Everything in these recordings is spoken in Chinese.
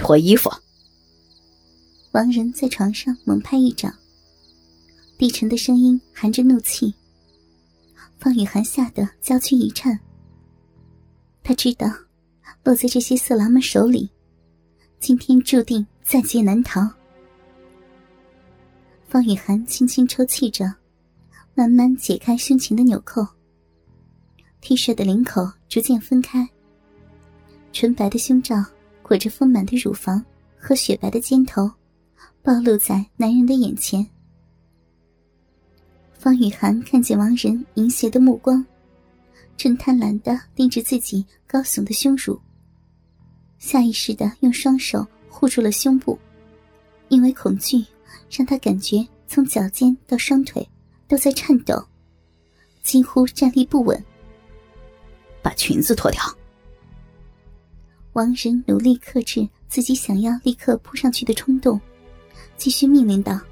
脱衣服。 王仁在床上猛拍一掌，低沉的声音含着怒气。方雨涵吓得娇躯一颤，他知道落在这些色狼们手里，今天注定在劫难逃。方雨涵轻轻抽泣着，慢慢解开胸前的纽扣， T 恤的领口逐渐分开，纯白的胸罩裹着丰满的乳房和雪白的肩头，暴露在男人的眼前。方雨涵看见王仁淫邪的目光，正贪婪地盯着自己高耸的胸乳，下意识地用双手护住了胸部，因为恐惧让他感觉从脚尖到双腿都在颤抖，几乎站立不稳。 把裙子脱掉。 王仁努力克制自己想要立刻扑上去的冲动，继续命令道。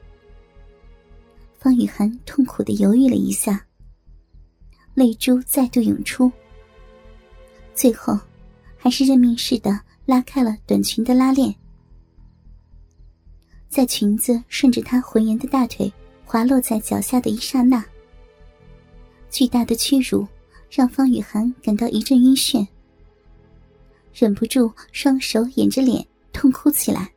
方雨涵痛苦地犹豫了一下，泪珠再度涌出，最后还是认命似的拉开了短裙的拉链。在裙子顺着她浑圆的大腿滑落在脚下的一刹那，巨大的屈辱让方雨涵感到一阵晕眩，忍不住双手掩着脸痛哭起来。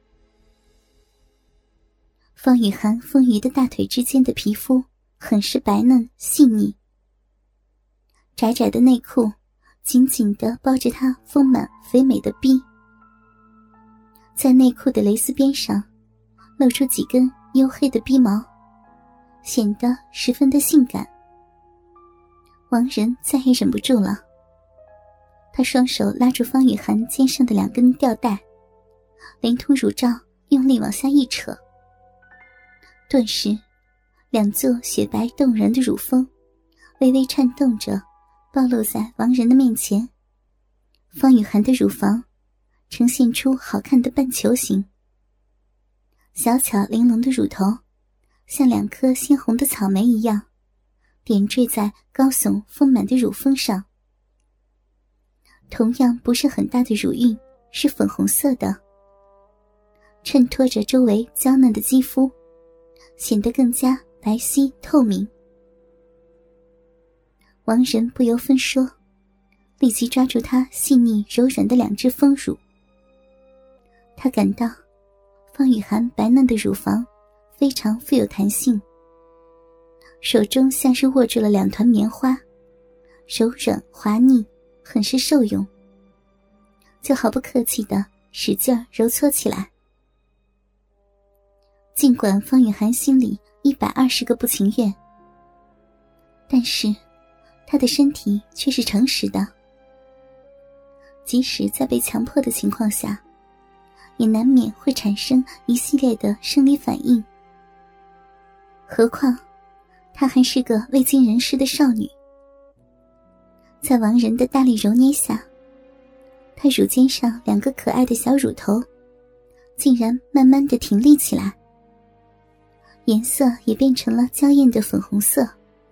方雨涵丰腴的大腿之间的皮肤很是白嫩细腻，窄窄的内裤紧紧地包着她丰满肥美的臂，在内裤的蕾丝边上露出几根黝黑的逼毛，显得十分的性感。王仁再也忍不住了，他双手拉住方雨涵肩上的2根吊带，连同乳罩用力往下一扯，顿时2座雪白动人的乳峰微微颤动着暴露在王仁的面前。方雨涵的乳房呈现出好看的半球形，小巧玲珑的乳头像2颗鲜红的草莓一样点缀在高耸丰满的乳峰上。同样不是很大的乳晕是粉红色的，衬托着周围娇嫩的肌肤，显得更加白皙透明。王仁不由分说，立即抓住她细腻柔软的2只丰乳。他感到方雨涵白嫩的乳房非常富有弹性，手中像是握住了2团棉花，柔软滑腻，很是受用，就毫不客气地使劲揉搓起来。尽管方雨涵心里120个不情愿，但是她的身体却是诚实的，即使在被强迫的情况下，也难免会产生一系列的生理反应。何况她还是个未经人事的少女。在王仁的大力揉捏下，她乳尖上2个可爱的小乳头竟然慢慢地挺立起来，颜色也变成了娇艳的粉红色。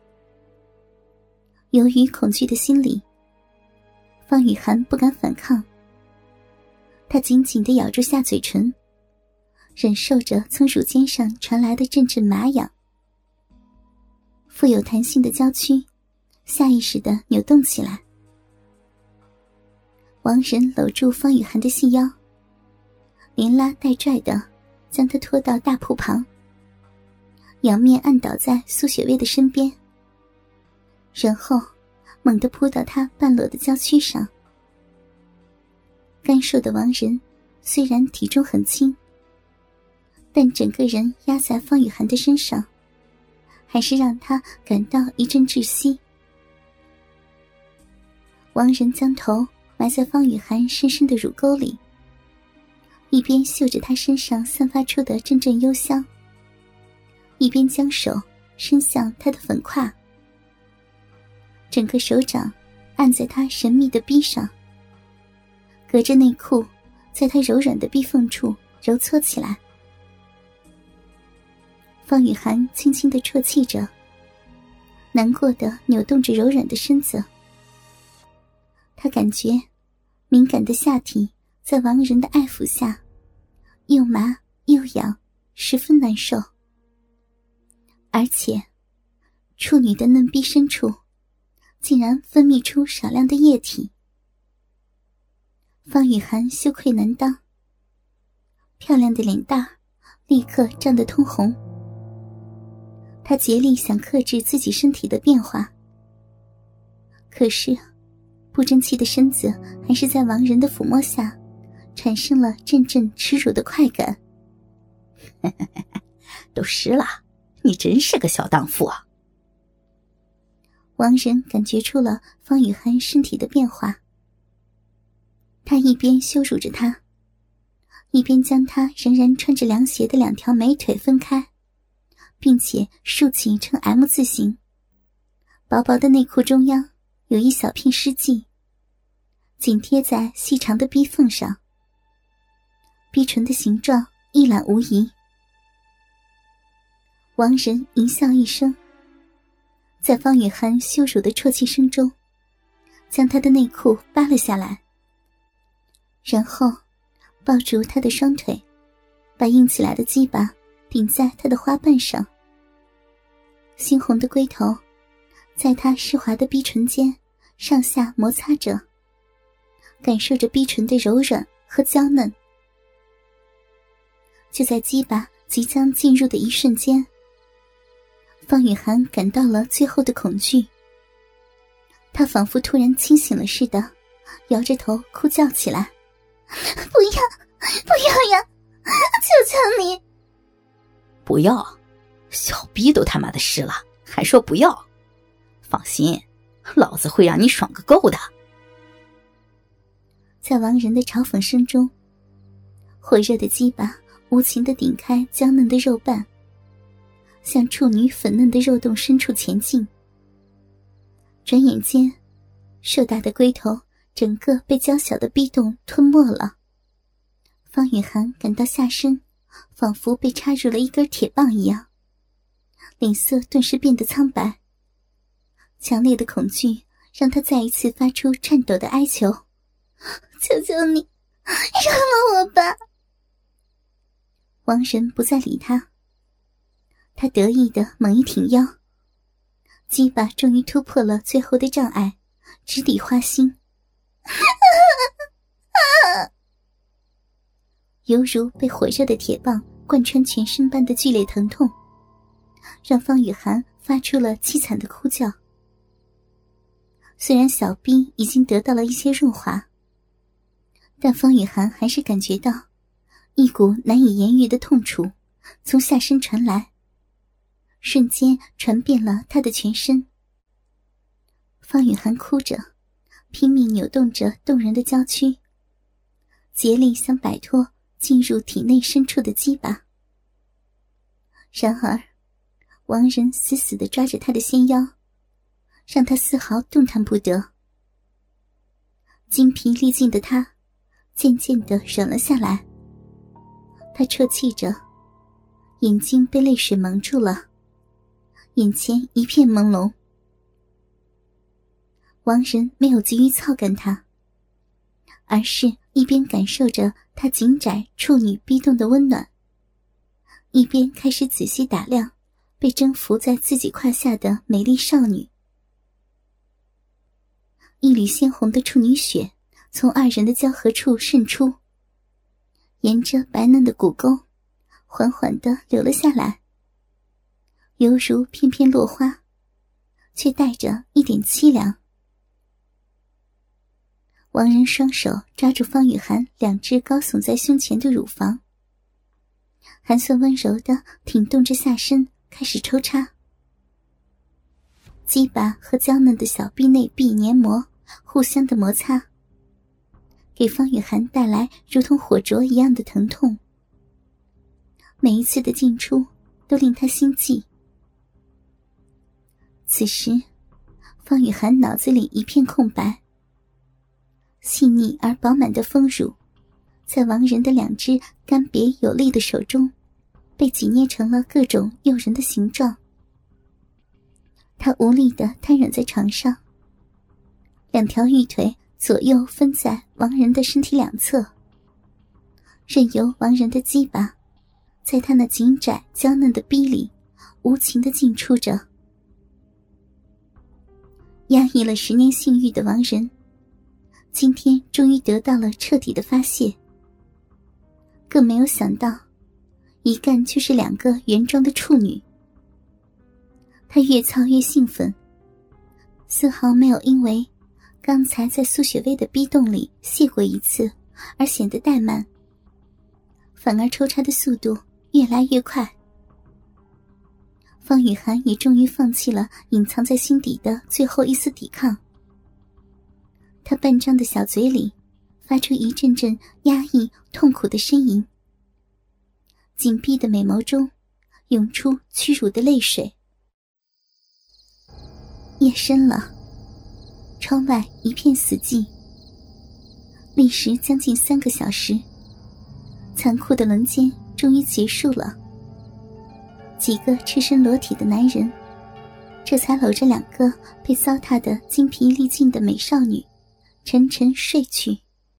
由于恐惧的心理，方雨涵不敢反抗，她紧紧地咬住下嘴唇，忍受着从乳尖上传来的阵阵麻痒。富有弹性的娇躯下意识地扭动起来。王仁搂住方雨涵的细腰，连拉带拽地将她拖到大铺旁，仰面按倒在苏雪薇的身边，然后猛地扑到她半裸的娇躯上。干瘦的王仁虽然体重很轻，但整个人压在方雨涵的身上，还是让她感到一阵窒息。王仁将头埋在方雨涵深深的乳沟里，一边嗅着她身上散发出的阵阵幽香，一边将手伸向她的粉胯，整个手掌按在她神秘的臂上，隔着内裤在她柔软的臂缝处揉搓起来。方雨涵轻轻地啜泣着，难过地扭动着柔软的身子。她感觉敏感的下体在王仁的爱抚下，又麻又痒，十分难受。而且处女的嫩逼深处竟然分泌出少量的液体。方雨涵羞愧难当，漂亮的脸蛋立刻涨得通红。她竭力想克制自己身体的变化，可是不争气的身子还是在王仁的抚摸下产生了阵阵耻辱的快感。 都湿了，你真是个小荡妇啊！ 王仁感觉出了方雨涵身体的变化，他一边羞辱着她，一边将她仍然穿着凉鞋的两条美腿分开，并且竖起成 M 字形。薄薄的内裤中央有一小片湿迹，紧贴在细长的逼缝上，逼唇的形状一览无遗。王仁淫笑一声，在方雨涵羞辱的啜泣声中，将她的内裤扒了下来，然后抱住她的双腿，把硬起来的鸡巴顶在她的花瓣上。猩红的龟头在她湿滑的逼唇间上下摩擦着，感受着逼唇的柔软和娇嫩。就在鸡巴即将进入的一瞬间，方雨涵感到了最后的恐惧，她仿佛突然清醒了似的，摇着头哭叫起来：不要，不要呀，求求你！ 不要，小逼都他妈的湿了，还说不要？放心，老子会让你爽个够的。 在王仁的嘲讽声中，火热的鸡巴无情地顶开娇嫩的肉瓣，向处女粉嫩的肉洞深处前进。转眼间，硕大的龟头整个被娇小的逼洞吞没了。方雨涵感到下身仿佛被插入了一根铁棒一样，脸色顿时变得苍白。强烈的恐惧让她再一次发出颤抖的哀求：求求你，饶了我吧！王仁不再理他，他得意地猛一挺腰，鸡巴终于突破了最后的障碍，直抵花心。犹如被火热的铁棒贯穿全身般的剧烈疼痛，让方雨涵发出了凄惨的哭叫。虽然小臂已经得到了一些润滑，但方雨涵还是感觉到一股难以言喻的痛楚从下身传来，瞬间传遍了她的全身。方雨涵哭着，拼命扭动着动人的娇躯，竭力想摆脱进入体内深处的鸡巴。然而王仁死死地抓着她的纤腰，让她丝毫动弹不得。精疲力尽的她渐渐地软了下来，她啜泣着，眼睛被泪水蒙住了，眼前一片朦胧。王仁没有急于操干她，而是一边感受着她紧窄处女逼动的温暖，一边开始仔细打量被征服在自己胯下的美丽少女。一缕鲜红的处女血从二人的交合处渗出，沿着白嫩的骨沟缓缓地流了下来，犹如片片落花，却带着一点凄凉。王仁双手抓住方雨涵两只高耸在胸前的乳房，还算温柔地挺动着下身开始抽插。鸡巴和娇嫩的小臂内壁黏膜互相的摩擦，给方雨涵带来如同火灼一样的疼痛。每一次的进出都令她心悸。此时方雨涵脑子里一片空白，细腻而饱满的丰乳在王仁的两只干瘪有力的手中被挤捏成了各种诱人的形状。她无力地瘫软在床上，两条玉腿左右分在王仁的身体两侧， 任由王仁的鸡巴在他那紧窄娇嫩的逼里无情地进出着。压抑了10年性欲的王仁，今天终于得到了彻底的发泄，更没有想到一干就是2个原装的处女。他越操越兴奋，丝毫没有因为刚才在苏雪薇的逼洞里泄过一次而显得怠慢，反而抽插的速度越来越快。方雨涵也终于放弃了隐藏在心底的最后一丝抵抗，他半张的小嘴里发出一阵阵压抑痛苦的呻吟，紧闭的美眸中涌出屈辱的泪水。夜深了，窗外一片死寂，历时将近3个小时，残酷的轮奸终于结束了。几个赤身裸体的男人这才搂着2个被糟蹋得精疲力尽的美少女沉沉睡去。